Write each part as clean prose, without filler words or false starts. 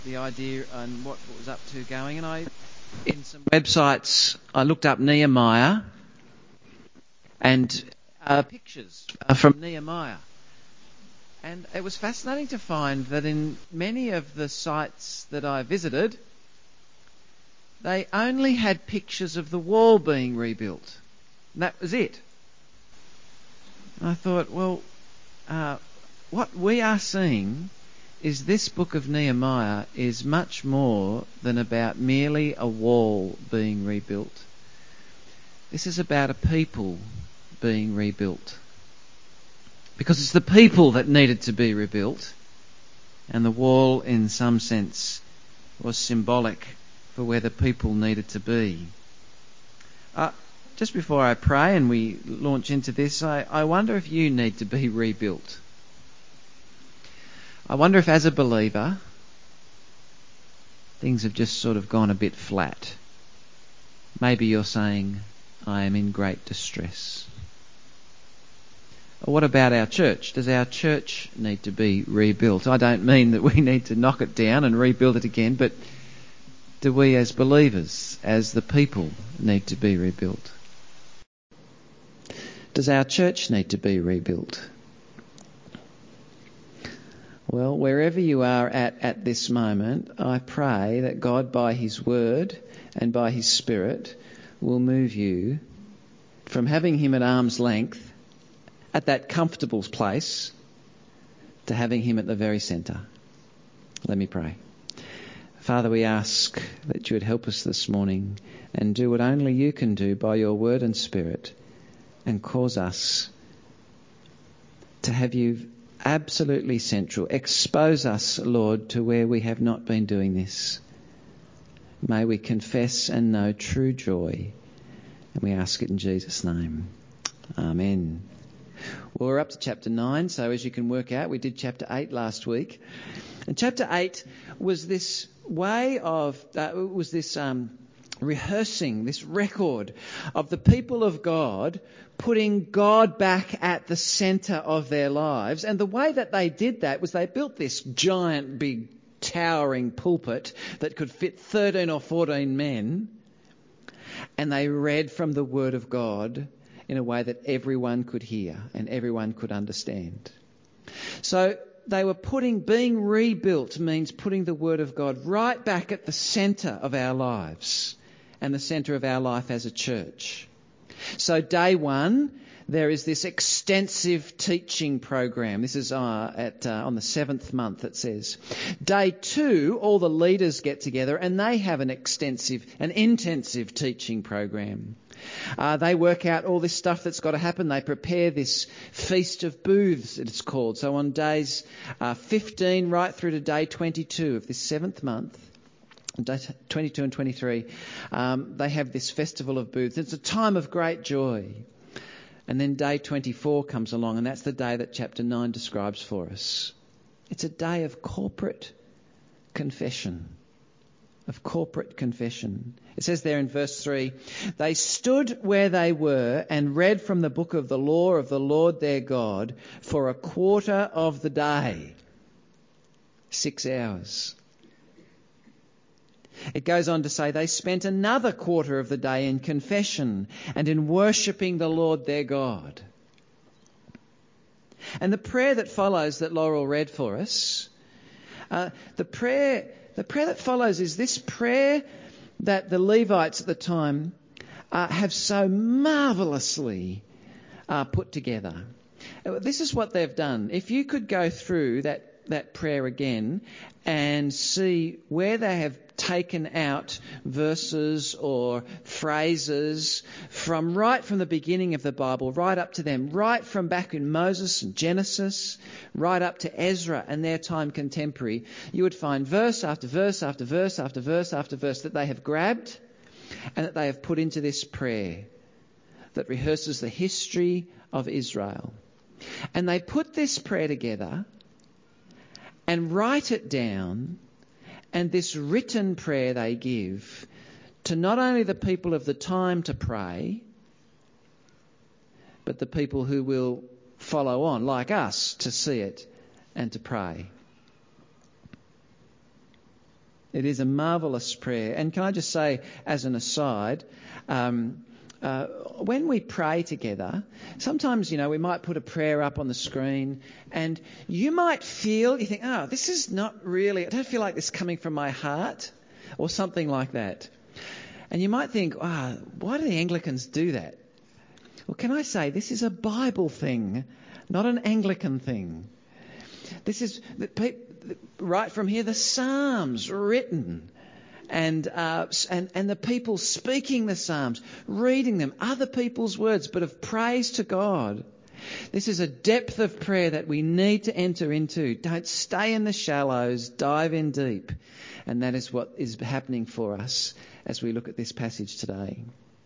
the idea and what was up to going, and in some websites I looked up Nehemiah and pictures from Nehemiah, and it was fascinating to find that in many of the sites that I visited, they only had pictures of the wall being rebuilt, and that was it. And I thought, well, what we are seeing is this book of Nehemiah is much more than about merely a wall being rebuilt. This is about a people being rebuilt. Because it's the people that needed to be rebuilt, and the wall, in some sense, was symbolic for where the people needed to be. Just before I pray and we launch into this, I wonder if you need to be rebuilt. I wonder if, as a believer, things have just sort of gone a bit flat. Maybe you're saying, I am in great distress. Or what about our church? Does our church need to be rebuilt? I don't mean that we need to knock it down and rebuild it again, but do we as believers, as the people, need to be rebuilt? Does our church need to be rebuilt? Well, wherever you are at this moment, I pray that God, by His Word and by His Spirit, will move you from having Him at arm's length, at that comfortable place, to having Him at the very centre. Let me pray. Father, we ask that you would help us this morning and do what only you can do by your Word and Spirit, and cause us to have you absolutely central. Expose us, Lord, to where we have not been doing this. May we confess and know true joy. And we ask it in Jesus' name. Amen. Well, we're up to chapter 9, so as you can work out, we did chapter 8 last week. And chapter 8 was this way of, rehearsing, this record of the people of God putting God back at the centre of their lives. And the way that they did that was they built this giant, big, towering pulpit that could fit 13 or 14 men, and they read from the Word of God in a way that everyone could hear and everyone could understand. So they were being rebuilt means putting the Word of God right back at the centre of our lives and the centre of our life as a church. So day 1, there is this extensive teaching program. This is on the 7th month, it says. Day 2, all the leaders get together and they have an intensive teaching program. They work out all this stuff that's got to happen. They prepare this Feast of Booths, it's called. So on days 15 right through to day 22 of this 7th month, day 22 and 23, they have this Festival of Booths. It's a time of great joy. And then day 24 comes along, and that's the day that chapter 9 describes for us. It's a day of corporate confession. It says there in verse 3, they stood where they were and read from the book of the law of the Lord their God for a quarter of the day. 6 hours. It goes on to say they spent another quarter of the day in confession and in worshipping the Lord their God. And the prayer that follows that Laurel read for us, the prayer that follows is this prayer that the Levites at the time have so marvellously put together. This is what they've done. If you could go through that prayer again and see where they have taken out verses or phrases from right from the beginning of the Bible, right up to them, right from back in Moses and Genesis, right up to Ezra and their time contemporary, you would find verse after verse after verse after verse after verse that they have grabbed and that they have put into this prayer that rehearses the history of Israel. And they put this prayer together and write it down, and this written prayer they give to not only the people of the time to pray, but the people who will follow on, like us, to see it and to pray. It is a marvellous prayer. And can I just say, as an aside, when we pray together, sometimes, we might put a prayer up on the screen and you think, this is not really, I don't feel like this is coming from my heart or something like that. And you might think, why do the Anglicans do that? Well, can I say, this is a Bible thing, not an Anglican thing. This is right from here, the Psalms written, and the people speaking the Psalms, reading them, other people's words, but of praise to God. This is a depth of prayer that we need to enter into. Don't stay in the shallows, dive in deep. And that is what is happening for us as we look at this passage today.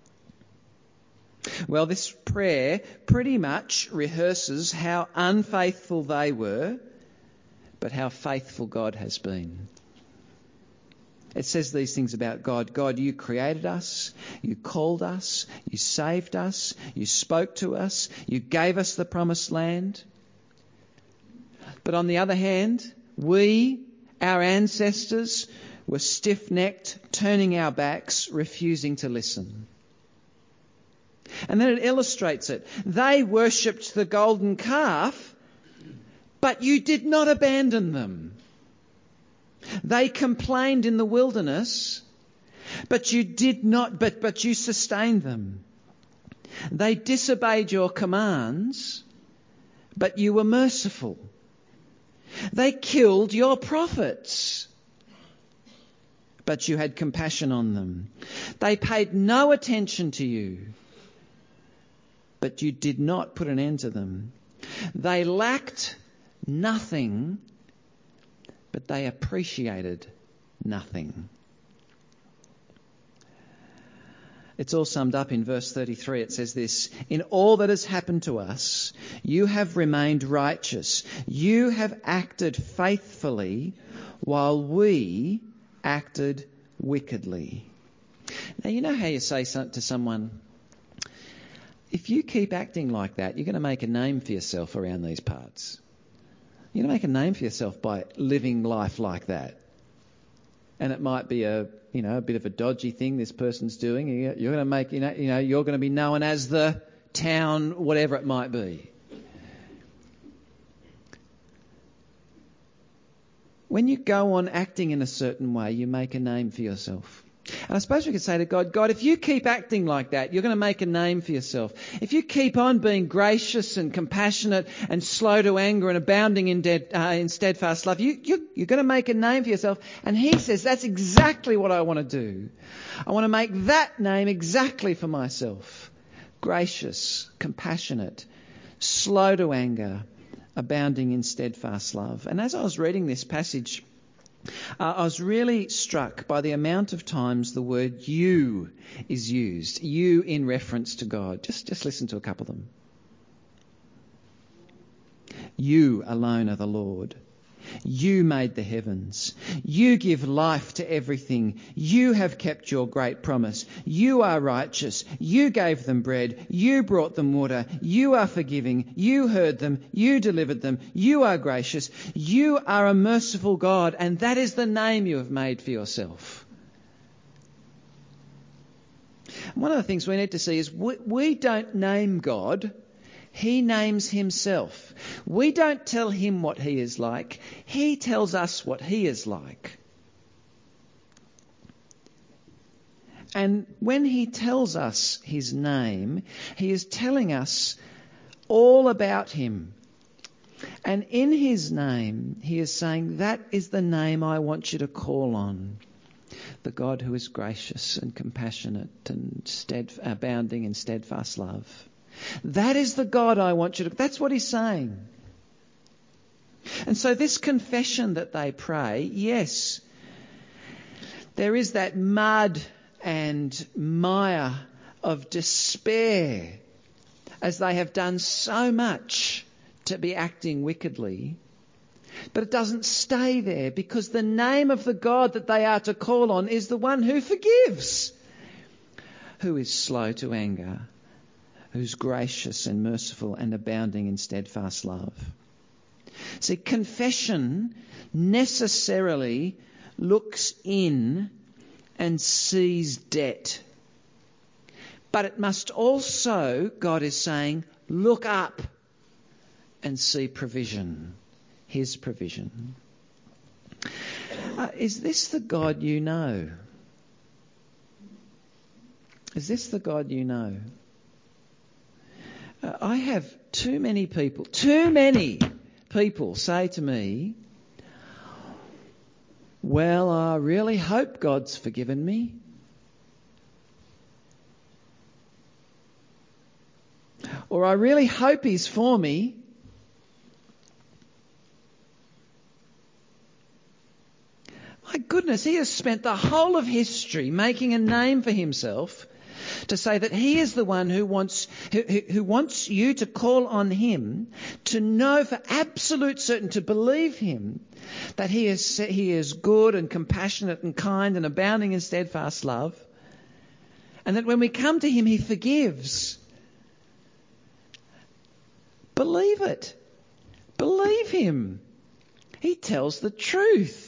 Well, this prayer pretty much rehearses how unfaithful they were, but how faithful God has been. It says these things about God. God, you created us, you called us, you saved us, you spoke to us, you gave us the promised land. But on the other hand, our ancestors, were stiff-necked, turning our backs, refusing to listen. And then it illustrates it. They worshipped the golden calf, but you did not abandon them. They complained in the wilderness, but you did not, but you sustained them. They disobeyed your commands, but you were merciful. They killed your prophets, but you had compassion on them. They paid no attention to you, but you did not put an end to them. They lacked nothing, but they appreciated nothing. It's all summed up in verse 33. It says this: in all that has happened to us, you have remained righteous. You have acted faithfully while we acted wickedly. Now, you know how you say to someone, if you keep acting like that, you're going to make a name for yourself around these parts. You're going to make a name for yourself by living life like that. And it might be a bit of a dodgy thing this person's doing. You're going to make, you're going to be known as the town, whatever it might be. When you go on acting in a certain way, you make a name for yourself. And I suppose we could say to God, God, if you keep acting like that, you're going to make a name for yourself. If you keep on being gracious and compassionate and slow to anger and abounding in steadfast love, you're going to make a name for yourself. And he says, that's exactly what I want to do. I want to make that name exactly for myself. Gracious, compassionate, slow to anger, abounding in steadfast love. And as I was reading this passage, I was really struck by the amount of times the word you is used. You in reference to God. Just listen to a couple of them. You alone are the Lord. You made the heavens. You give life to everything. You have kept your great promise. You are righteous. You gave them bread. You brought them water. You are forgiving. You heard them. You delivered them. You are gracious. You are a merciful God, and that is the name you have made for yourself. One of the things we need to see is we don't name God. He names himself. We don't tell him what he is like. He tells us what he is like. And when he tells us his name, he is telling us all about him. And in his name, he is saying, that is the name I want you to call on. The God who is gracious and compassionate and abounding in steadfast love. That is the God I want you to... That's what he's saying. And so this confession that they pray, yes, there is that mud and mire of despair as they have done so much to be acting wickedly. But it doesn't stay there, because the name of the God that they are to call on is the one who forgives, who is slow to anger, who's gracious and merciful and abounding in steadfast love. See, confession necessarily looks in and sees debt. But it must also, God is saying, look up and see provision, his provision. Is this the God you know? Is this the God you know? I have too many people say to me, well, I really hope God's forgiven me. Or I really hope he's for me. My goodness, he has spent the whole of history making a name for himself to say that he is the one who wants you to call on him, to know for absolute certain, to believe him, that he is good and compassionate and kind and abounding in steadfast love, and that when we come to him, he forgives. Believe it. Believe him. He tells the truth.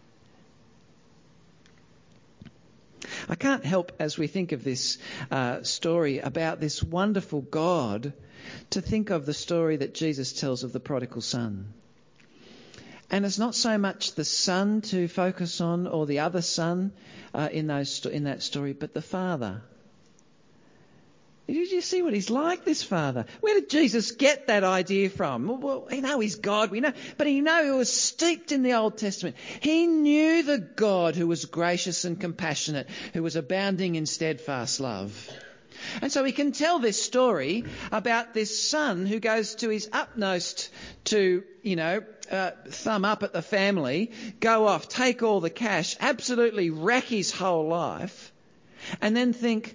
I can't help, as we think of this story about this wonderful God, to think of the story that Jesus tells of the prodigal son. And it's not so much the son to focus on, or the other son in that story, but the father. Did you see what he's like, this father? Where did Jesus get that idea from? Well, we know he's God, but he was steeped in the Old Testament. He knew the God who was gracious and compassionate, who was abounding in steadfast love. And so he can tell this story about this son who goes to his utmost to, thumb up at the family, go off, take all the cash, absolutely wreck his whole life, and then think,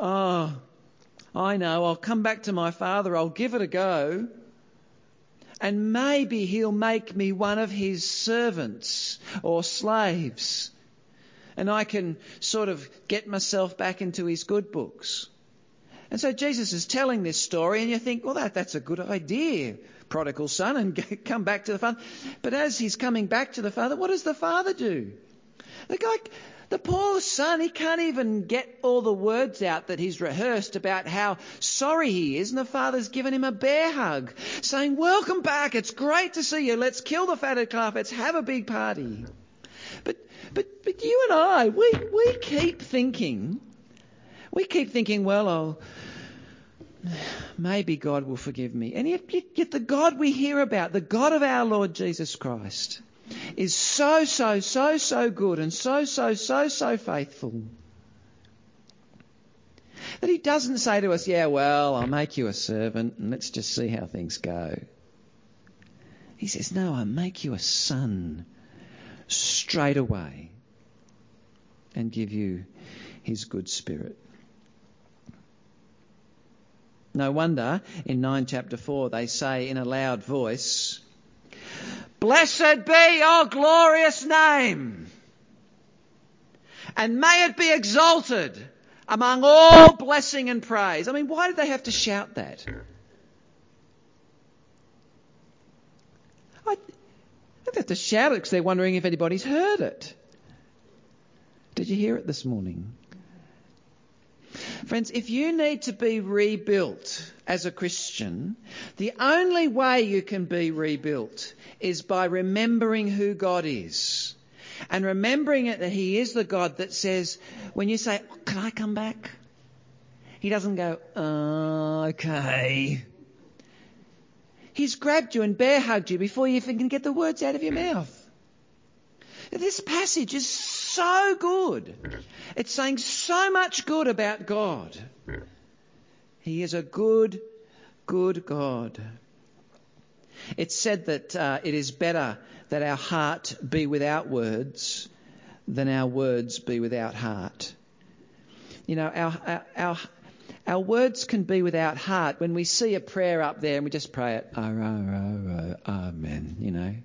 I know, I'll come back to my father, I'll give it a go, and maybe he'll make me one of his servants or slaves, and I can sort of get myself back into his good books. And so Jesus is telling this story, and you think, well, that's a good idea, prodigal son, and come back to the father. But as he's coming back to the father, what does the father do? The poor son, he can't even get all the words out that he's rehearsed about how sorry he is. And the father's given him a bear hug, saying, welcome back. It's great to see you. Let's kill the fatted calf. Let's have a big party. But you and I, we keep thinking, well, maybe God will forgive me. And yet the God we hear about, the God of our Lord Jesus Christ, is so good and so faithful that he doesn't say to us, I'll make you a servant and let's just see how things go. He says, no, I'll make you a son straight away and give you his good spirit. No wonder in 9 chapter 4 they say in a loud voice, blessed be your glorious name, and may it be exalted among all blessing and praise. I mean, why did they have to shout that? They have to shout it because they're wondering if anybody's heard it. Did you hear it this morning? Friends, if you need to be rebuilt as a Christian, the only way you can be rebuilt is by remembering who God is. And remembering it that he is the God that says, when you say, can I come back? He doesn't go, okay. He's grabbed you and bear hugged you before you even can get the words out of your mouth. This passage is so good. It's saying so much good about God. He is a good God. It's said that it is better that our heart be without words than our words be without heart. Our words can be without heart when we see a prayer up there and we just pray it, amen,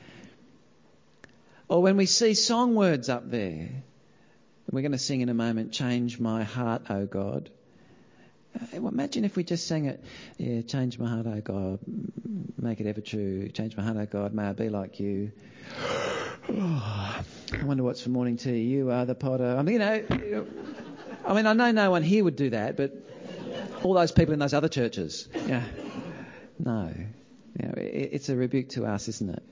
Or when we see song words up there, we're going to sing in a moment, change my heart, O God. Imagine if we just sang it, change my heart, O God, make it ever true, change my heart, O God, may I be like you. I wonder what's for morning tea. You are the potter. I mean, I know no one here would do that, but all those people in those other churches. Yeah. No. It's a rebuke to us, isn't it?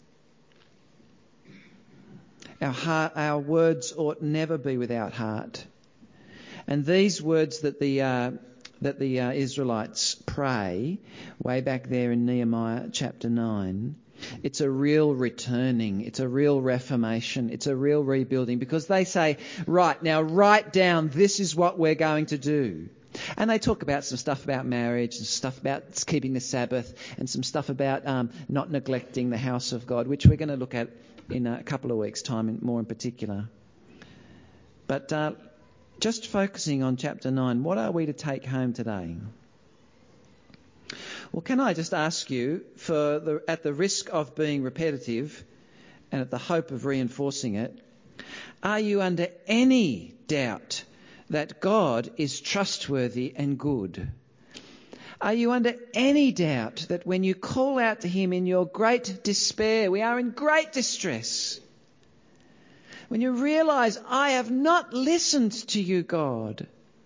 Our words ought never be without heart. And these words that the Israelites pray way back there in Nehemiah chapter 9, it's a real returning, it's a real reformation, it's a real rebuilding, because they say, right, now write down, this is what we're going to do. And they talk about some stuff about marriage and stuff about keeping the Sabbath and some stuff about not neglecting the house of God, which we're going to look at in a couple of weeks' time, more in particular. But just focusing on chapter 9, what are we to take home today? Well, can I just ask you, at the risk of being repetitive and at the hope of reinforcing it, are you under any doubt that God is trustworthy and good? Are you under any doubt that when you call out to him in your great despair, we are in great distress, when you realise, I have not listened to you, God,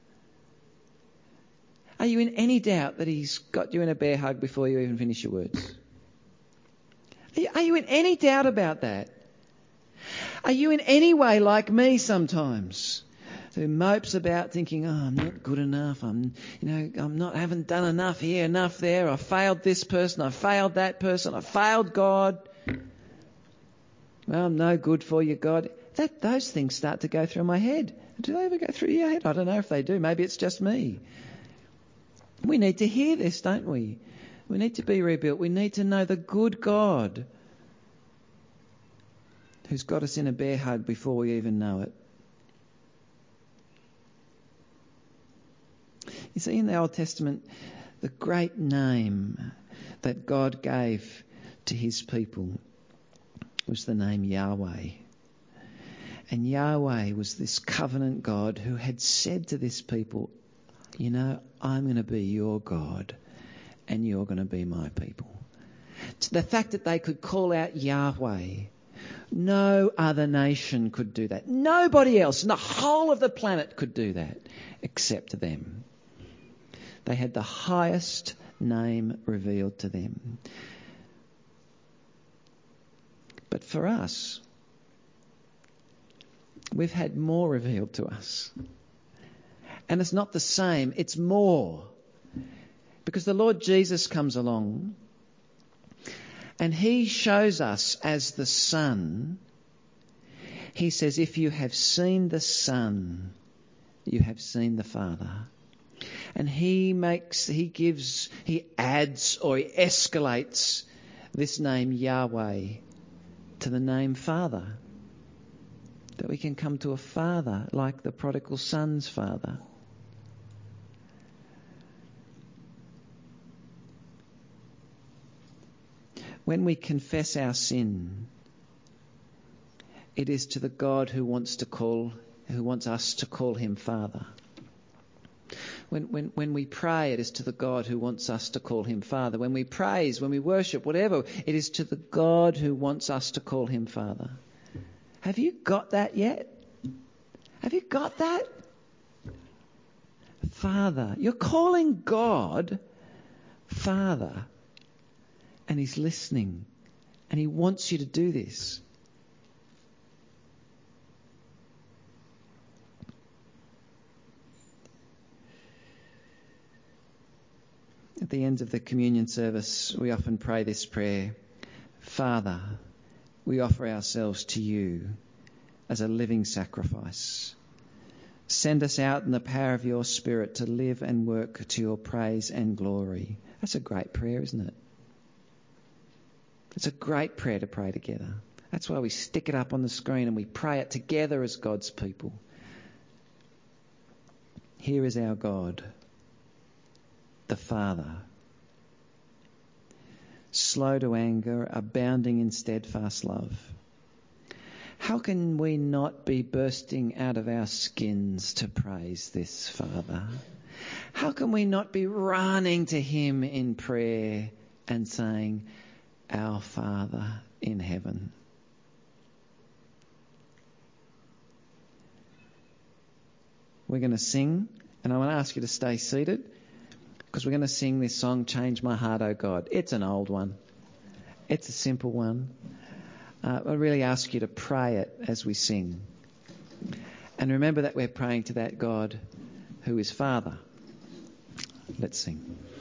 are you in any doubt that he's got you in a bear hug before you even finish your words? Are you in any doubt about that? Are you in any way like me sometimes, who mopes about thinking, I'm not good enough, haven't done enough here, enough there, I failed this person, I failed that person, I failed God. Well, I'm no good for you, God. Those things start to go through my head. Do they ever go through your head? I don't know if they do. Maybe it's just me. We need to hear this, don't we? We need to be rebuilt. We need to know the good God who's got us in a bear hug before we even know it. You see, in the Old Testament, the great name that God gave to his people was the name Yahweh. And Yahweh was this covenant God who had said to this people, I'm going to be your God and you're going to be my people. The fact that they could call out Yahweh, no other nation could do that. Nobody else in the whole of the planet could do that except them. They had the highest name revealed to them. But for us, we've had more revealed to us. And it's not the same, it's more. Because the Lord Jesus comes along and he shows us as the Son. He says, if you have seen the Son, you have seen the Father. And he adds or he escalates this name Yahweh to the name Father. That we can come to a father like the prodigal son's father. When we confess our sin, it is to the God who wants us to call him Father. When we pray, it is to the God who wants us to call him Father. When we praise, when we worship, whatever, it is to the God who wants us to call him Father. Have you got that yet? Have you got that? Father. You're calling God Father. And he's listening. And he wants you to do this. At the end of the communion service, we often pray this prayer. Father, we offer ourselves to you as a living sacrifice. Send us out in the power of your Spirit to live and work to your praise and glory. That's a great prayer, isn't it? It's a great prayer to pray together. That's why we stick it up on the screen and we pray it together as God's people. Here is our God, the Father, slow to anger, abounding in steadfast love. How can we not be bursting out of our skins to praise this Father? How can we not be running to him in prayer and saying, Our Father in heaven? We're going to sing, and I want to ask you to stay seated because we're going to sing this song, Change My Heart, O God. It's an old one. It's a simple one. I really ask you to pray it as we sing. And remember that we're praying to that God who is Father. Let's sing.